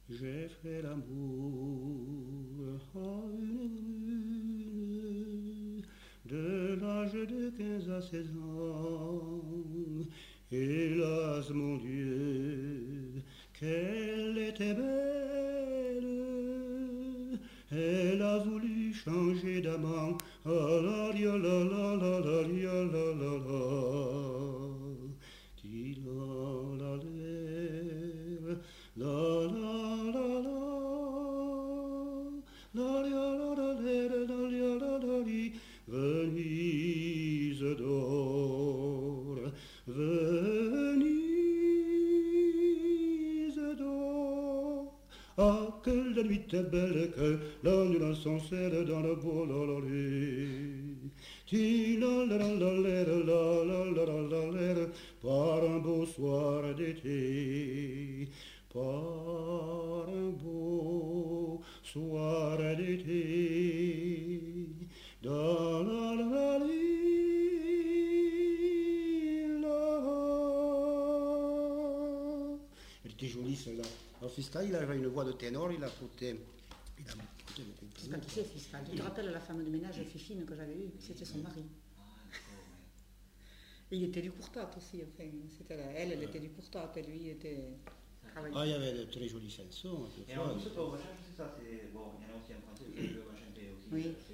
J'ai fait l'amour à une brune de l'âge de 15 à 16 ans. Hélas, mon Dieu, qu'elle était belle. Elle a voulu changer d'amant. Ah la la la la la la la la la la. Ti la la la la la la. La la la la la la la. Venise d'or, Venise d'or. Ah, que la nuit est belle, que la nuit dans son ciel dans le beau lololé. Ti la la la la la la la la la la, par un beau soir d'été, par un beau soir d'été, dans la la la la. Elle était jolie celle-là. Alors Fiscal, il avait une voix de ténor, il a coûté beaucoup. Fiscal, qui c'est Fiscal? Tu te rappelles la femme de ménage Fifine que j'avais eue? C'était son mari. Et il était du Courtat aussi, enfin, elle était du Courtat, et lui était... Ah, il y avait de très jolies chansons. Et en plus, au recherche, c'est ça, c'est... Bon, il y en a aussi en français, je veux chanter aussi. Oui,